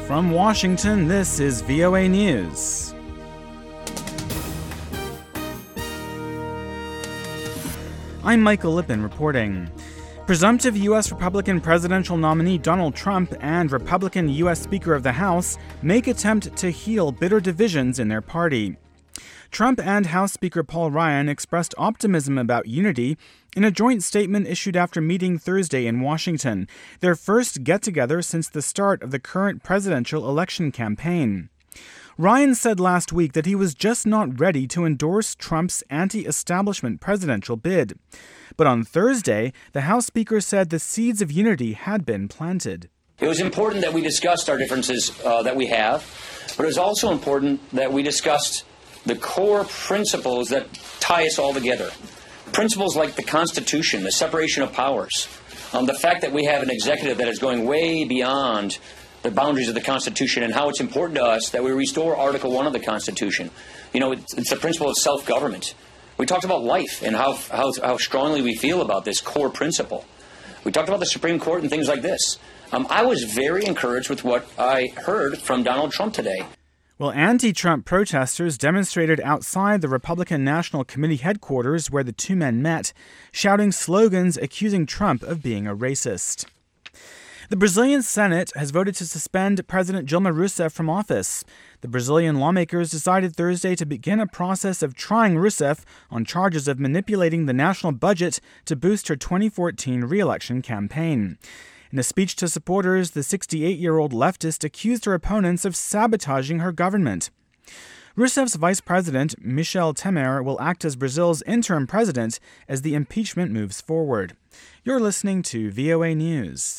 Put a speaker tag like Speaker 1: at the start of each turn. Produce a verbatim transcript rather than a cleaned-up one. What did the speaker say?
Speaker 1: From Washington, this is V O A News. I'm Michael Lippin reporting. Presumptive U S Republican presidential nominee Donald Trump and Republican U S Speaker of the House make attempt to heal bitter divisions in their party. Trump and House Speaker Paul Ryan expressed optimism about unity in a joint statement issued after meeting Thursday in Washington, their first get-together since the start of the current presidential election campaign. Ryan said last week that he was just not ready to endorse Trump's anti-establishment presidential bid. But on Thursday, the House Speaker said the seeds of unity had been planted.
Speaker 2: It was important that we discussed our differences uh, that we have, but it was also important that we discussed the core principles that tie us all together. Principles like the Constitution, the separation of powers, um, the fact that we have an executive that is going way beyond the boundaries of the Constitution, and how it's important to us that we restore Article one of the Constitution. You know, it's, it's the principle of self-government. We talked about life and how, how, how strongly we feel about this core principle. We talked about the Supreme Court and things like this. Um, I was very encouraged with what I heard from Donald Trump today.
Speaker 1: Well, anti-Trump protesters demonstrated outside the Republican National Committee headquarters where the two men met, shouting slogans accusing Trump of being a racist. The Brazilian Senate has voted to suspend President Dilma Rousseff from office. The Brazilian lawmakers decided Thursday to begin a process of trying Rousseff on charges of manipulating the national budget to boost her twenty fourteen re-election campaign. In a speech to supporters, the sixty-eight-year-old leftist accused her opponents of sabotaging her government. Rousseff's vice president, Michel Temer, will act as Brazil's interim president as the impeachment moves forward. You're listening to V O A News.